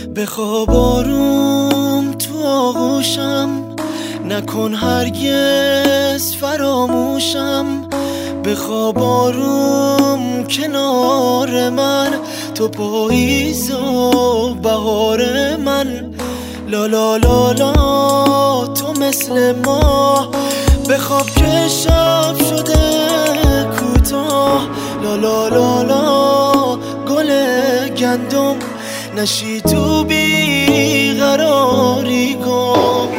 بخواب آروم تو آغوشم، نکن هرگز فراموشم. بخواب آروم کنار من، تو پاییز و بهار من. لا لا لا لا تو مثل ماه، بخواب که شب شده کوتاه. لا لا لا لا گل گندم، نشی تو بیقراری گم.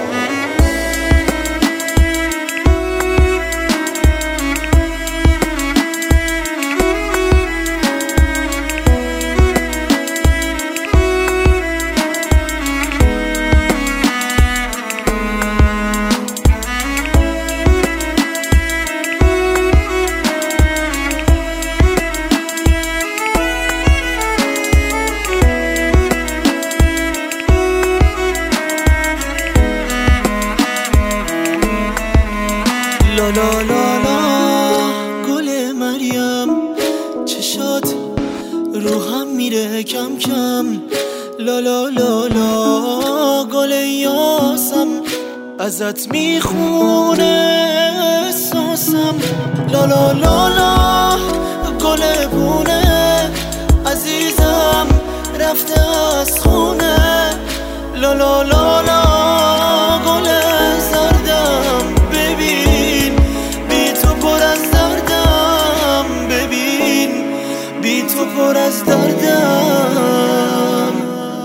لا لا لا لا گل مریم، چشات روحم میره کم کم. لا لا لا لا گل یاسم، ازت میخونه احساسم. لا لا لا لا گل بونه، عزیزم رفته از خونه. لا لا لا لا گل زردم، ببین بی تو پر از دردم. ببین بی تو پر از دردم.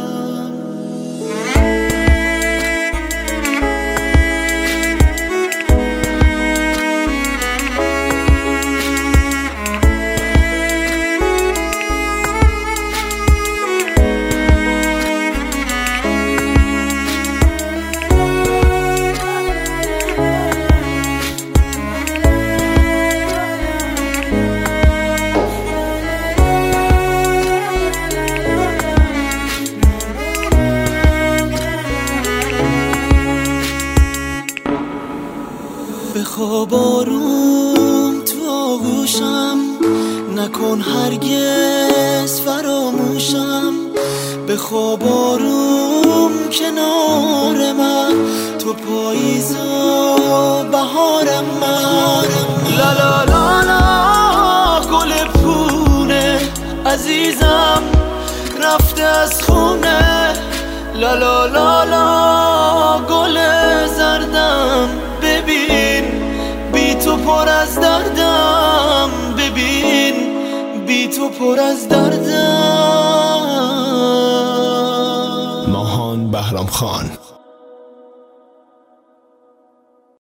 بخواب آروم تو آغوشم، نکن هرگز فراموشم. بخواب آروم کنار من، تو پاییز و بهارم من. لا لا لا لا گل پونه، عزیزم رفته از خونه. لا لا لا لا گل زردم، ببین بی تو پر از دردم. ببین بی تو پر از دردم. ماهان بهرام خان.